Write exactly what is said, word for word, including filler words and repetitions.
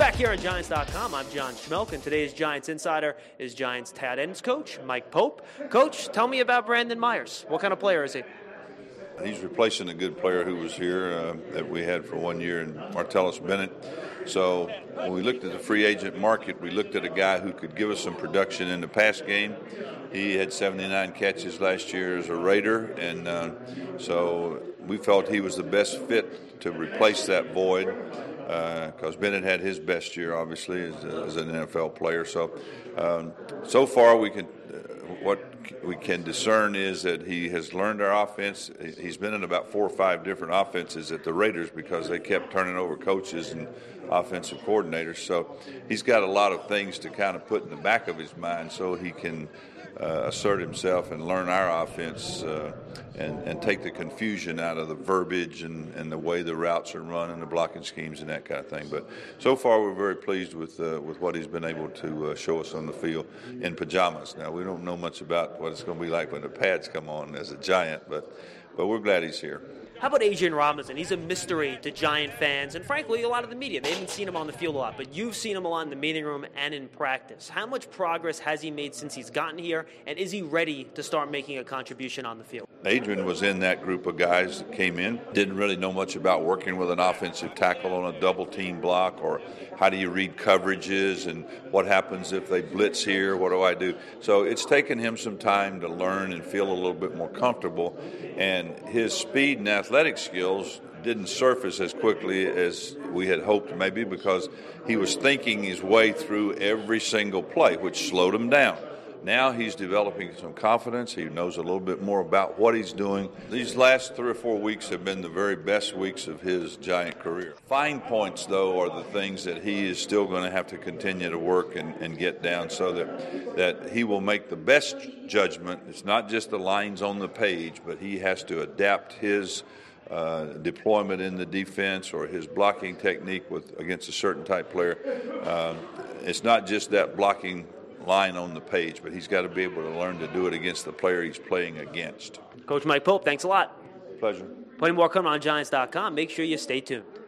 Back here at Giants dot com, I'm John Schmelk, and today's Giants Insider is Giants tight ends coach Mike Pope. Coach, tell me about Brandon Myers. What kind of player is he? He's replacing a good player who was here uh, that we had for one year, in Martellus Bennett. So when we looked at the free agent market, we looked at a guy who could give us some production in the pass game. He had seventy-nine catches last year as a Raider, and uh, so we felt he was the best fit to replace that void, because uh, Bennett had his best year, obviously, as, as an N F L player. So, um, so far we can, uh, what we can discern is that he has learned our offense. He's been in about four or five different offenses at the Raiders because they kept turning over coaches and offensive coordinators. So he's got a lot of things to kind of put in the back of his mind so he can uh, assert himself and learn our offense uh, and, and take the confusion out of the verbiage and, and the way the routes are run and the blocking schemes and that kind of thing. But so far we're very pleased with uh, with what he's been able to uh, show us on the field in pajamas. Now, we don't know much about what it's going to be like when the pads come on as a Giant, but but we're glad he's here. How about Adrian Robinson? He's a mystery to Giant fans and, frankly, a lot of the media. They haven't seen him on the field a lot, but you've seen him a lot in the meeting room and in practice. How much progress has he made since he's gotten here, and is he ready to start making a contribution on the field? Adrian was in that group of guys that came in, didn't really know much about working with an offensive tackle on a double-team block, or how do you read coverages and what happens if they blitz here, what do I do? So it's taken him some time to learn and feel a little bit more comfortable, and his speed and athletic skills didn't surface as quickly as we had hoped, maybe because he was thinking his way through every single play, which slowed him down. Now he's developing some confidence. He knows a little bit more about what he's doing. These last three or four weeks have been the very best weeks of his Giant career. Fine points, though, are the things that he is still going to have to continue to work and, and get down so that, that he will make the best judgment. It's not just the lines on the page, but he has to adapt his uh, deployment in the defense or his blocking technique with against a certain type player. Uh, it's not just that blocking line on the page, but he's got to be able to learn to do it against the player he's playing against. Coach Mike Pope, thanks a lot. Pleasure. Plenty more coming on Giants dot com. Make sure you stay tuned.